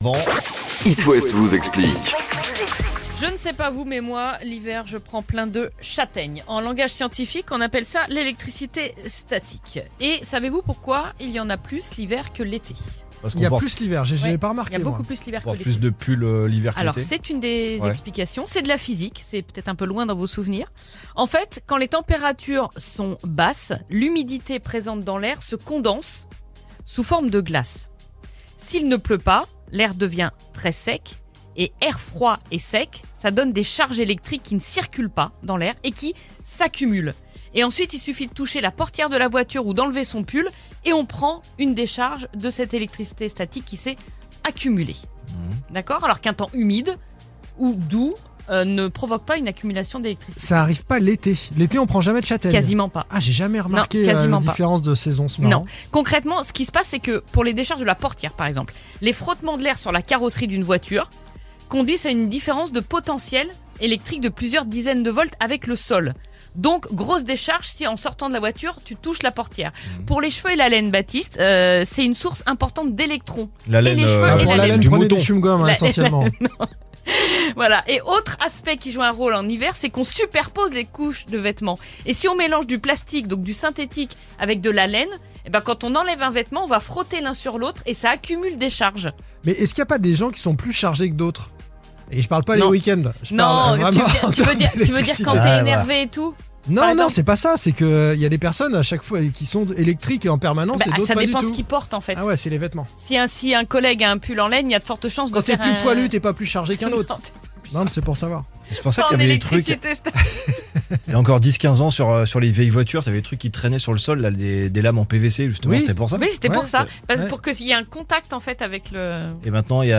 avant. It West vous explique. Je ne sais pas vous, mais moi, l'hiver, je prends plein de châtaignes. En langage scientifique, on appelle ça l'électricité statique. Et savez-vous pourquoi il y en a plus l'hiver que l'été ? Parce Il y a porte plus l'hiver, j'ai pas remarqué. Il y a beaucoup moi. plus l'hiver que porte l'été. plus de pulls l'hiver que Alors, l'été. c'est une des Ouais. explications. C'est de la physique. C'est peut-être un peu loin dans vos souvenirs. En fait, quand les températures sont basses, l'humidité présente dans l'air se condense sous forme de glace. S'il ne pleut pas, l'air devient très sec. Et air froid et sec, ça donne des charges électriques qui ne circulent pas dans l'air et qui s'accumulent. Et ensuite, il suffit de toucher la portière de la voiture ou d'enlever son pull et on prend une décharge de cette électricité statique qui s'est accumulée. D'accord ? Alors qu'un temps humide ou doux ne provoque pas une accumulation d'électricité. Ça arrive pas l'été. L'été, on prend jamais de châtaigne. Quasiment pas. Ah, j'ai jamais remarqué quasiment la pas. différence de saison. C'est marrant. Non. Concrètement, ce qui se passe, c'est que pour les décharges de la portière, par exemple, les frottements de l'air sur la carrosserie d'une voiture conduisent à une différence de potentiel électrique de plusieurs dizaines de volts avec le sol. Donc, grosse décharge si en sortant de la voiture, tu touches la portière. Pour les cheveux et la laine, Baptiste, c'est une source importante d'électrons. La laine, et les cheveux Ah, et pour la la laine, du prenez mouton. du chewing-gum La- essentiellement. Voilà. Et autre aspect qui joue un rôle en hiver, c'est qu'on superpose les couches de vêtements. Et si on mélange du plastique, donc du synthétique, avec de la laine, eh ben quand on enlève un vêtement, on va frotter l'un sur l'autre et ça accumule des charges. Mais est-ce qu'il n'y a pas des gens qui sont plus chargés que d'autres ? Et je parle pas les Non. week-ends. Je Non, parle vraiment en tu veux termes dire quand d'électricité. t'es Ah, énervé et tout. par Non, non, exemple c'est pas ça. C'est que il y a des personnes à chaque fois qui sont électriques en permanence et d'autres ça pas dépend du ce tout. qu'ils portent en fait. Ah ouais, c'est les vêtements. Si un collègue a un pull en laine, il y a de fortes chances Quand de t'es faire plus un... poilu, t'es pas plus chargé qu'un Non, autre. t'es plus Non, mais c'est pour savoir. C'est pour ça pas qu'il y en avait des trucs. électricité statique. Il y a encore 10-15 ans sur les vieilles voitures, t'avais des trucs qui traînaient sur le sol, là, des lames en PVC justement, Oui. c'était pour ça. Oui, c'était Ouais, pour ça. Parce ouais. pour qu'il y ait un contact en fait avec le... Et maintenant il y a